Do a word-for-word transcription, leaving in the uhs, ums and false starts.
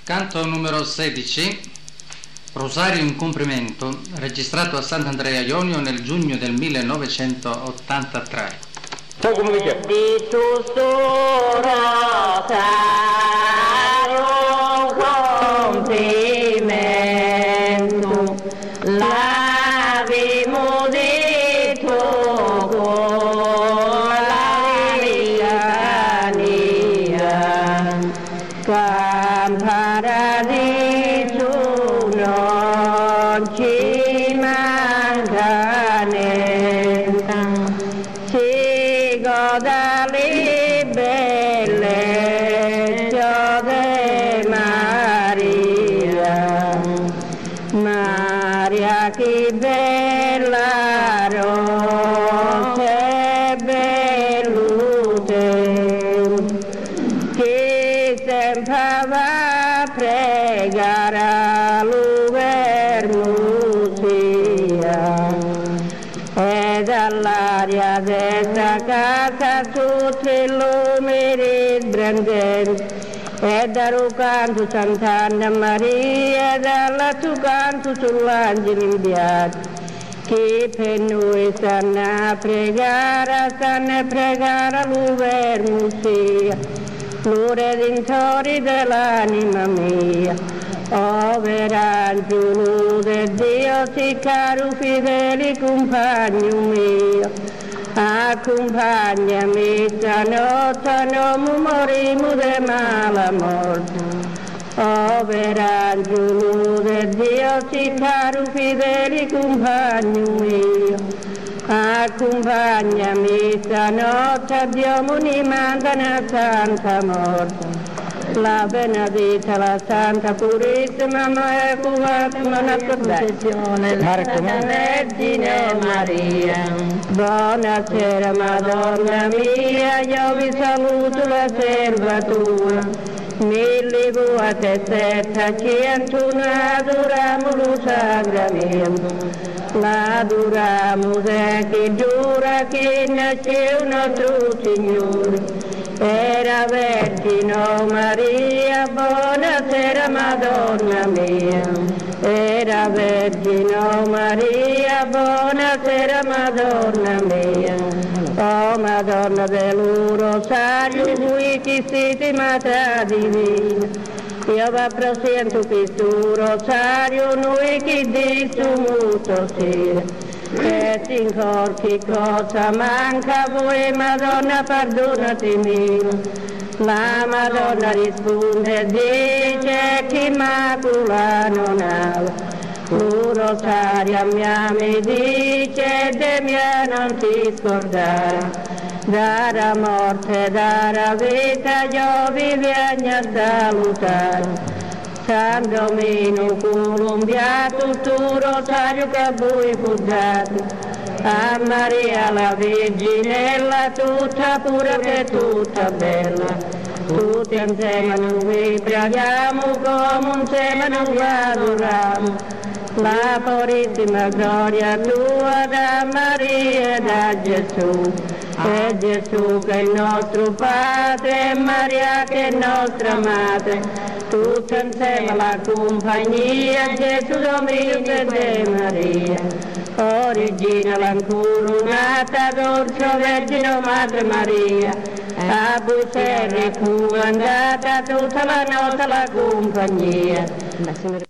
Canto numero sedici, Rosario in complimento, registrato a Sant'Andrea Ionio nel giugno del millenovecentottantatré. Poi come vi chiama? Di tu su Rosario complimento, l'avimo detto con la litania, campana di giù non ci manca niente, si goda le bellezze di Maria, Maria che bella rosa bellute, che sempre va a pregare all'uverno sia, e dall'aria desta casa tutti i lumini splendenti, e dal canto Sant'Anna Maria, e dal tuo canto sull'angelo inviato, che per noi stanno a pregare, stanno a pregare all'uverno sia, lo redentore dell'anima mia. O verangelo del Dio, sì caro fedele compagno mio, accompagnami stanotte, non morimo di mala morte. O verangelo del Dio, sì caro fedele compagno mio, accompagnami stanotte, Dio mi manda una santa morte. La benedita, la santa purissima, immacolata concezione, la Vergine Maria. Buonasera Madonna mia, io vi saluto la serva tua. Mille volte setta centuno adoramo lo sacramento. L'adoramo e che giura che nasce un nostro Signore. Era Vergine Maria, buonasera Madonna mia. Era Vergine Maria, buonasera Madonna mia. Oh Madonna del Rosario, voi che siete Madre Divina, io vi presento questo Rosario, noi che dico molto sera. E in cor che cosa manca a voi, Madonna, perdonati mio. La Madonna risponde, dice che Immacula non ha. Lo Rosario a mia mi dice, de mia non ti scordare. Dalla morte, dalla vita, io vi vengo a salutare. San Domenico Colombiato, tu Rosario che a voi fu dato, a Maria la Verginella, tutta pura che tutta bella, tutti insieme noi preghiamo, come insieme noi adoriamo, la purissima gloria tua da Maria e da Gesù, e Gesù che è il nostro Padre, e Maria che è nostra Madre, tutti insieme alla compagnia, Gesù Domenico e Maria, origine l'incoronata, dolce Vergine Madre Maria, a Buserri fu andata tutta la notte la compagnia.